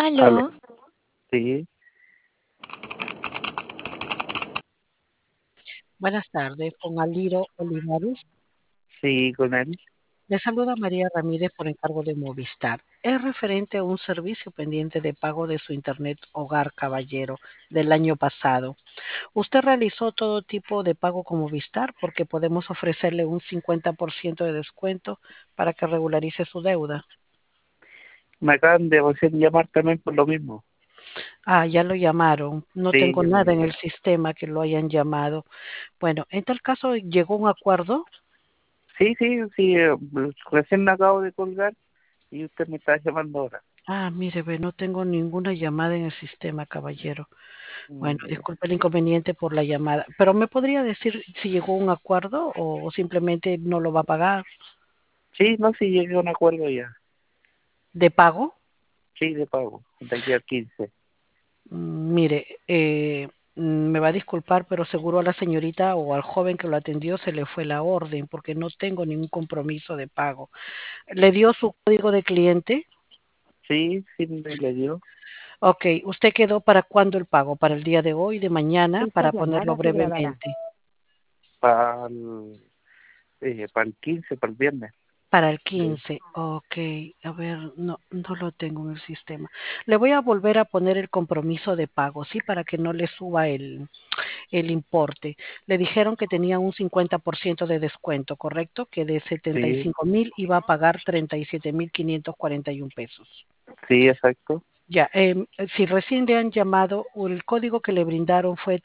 Aló, Aló, sí, Buenas tardes, con Aliro Olivares. sí, con él. Le saluda María Ramírez por encargo de Movistar. Es referente a un servicio pendiente de pago de su Internet Hogar Caballero del año pasado. Usted realizó todo tipo de pago con Movistar porque podemos ofrecerle un 50% de descuento para que regularice su deuda. Me acaban de recién llamar también por lo mismo. Ah, ya lo llamaron. No Sí, tengo ya me nada en el llamaron. sistema que lo hayan llamado. Bueno, en tal caso, ¿llegó un acuerdo? Sí, sí, sí, recién me acabo de colgar y usted me está llamando ahora. Ah, mire, ve, no tengo ninguna llamada en el sistema, caballero. Bueno, Ya. disculpe el inconveniente por la llamada, pero ¿me podría decir si llegó a un acuerdo o simplemente no lo va a pagar Sí, no, sí, llegué a un acuerdo ya. de pago? Sí, de pago, de aquí al 15. Mire, me va a disculpar, pero seguro a la señorita o al joven que lo atendió se le fue la orden porque no tengo ningún compromiso de pago. ¿Le dio su código de cliente? Sí, sí, me le dio. Ok, ¿usted quedó para cuándo el pago? ¿Para el día de hoy, de mañana? esta Para ponerlo llamada se grabará. brevemente. Para el 15, para el viernes. Para el Sí, 15, ok. A ver, no lo tengo en el sistema. Le voy a volver a poner el compromiso de pago, ¿sí? Para que no le suba el importe. Le dijeron que tenía un 50% de descuento, ¿correcto? Que de setenta y sí, cinco mil iba a pagar 37.541 pesos. sí, exacto. Ya, si recién le han llamado, o el código que le brindaron fue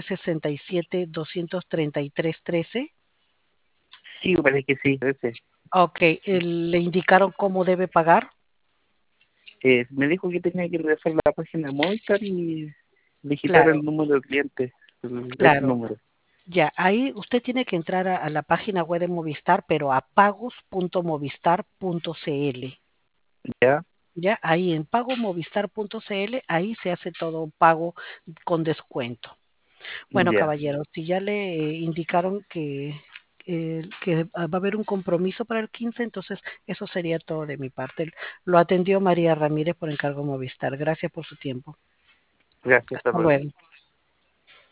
1367-233-13. Sí, parece que sí, ese. Ok, le indicaron cómo debe pagar. Me dijo que tenía que regresar a la página de Movistar y digitar Claro, el número del cliente, ese claro. número. Ya, ahí usted tiene que entrar a la página web de Movistar, pero a pagos.movistar.cl. ¿Ya? Ya, ahí en pagomovistar.cl, ahí se hace todo pago con descuento. Bueno, Ya. caballero, si ya le indicaron que va a haber un compromiso para el 15, entonces eso sería todo de mi parte. Lo atendió María Ramírez por encargo Movistar. Gracias por su tiempo. Gracias, hasta Hasta luego. luego.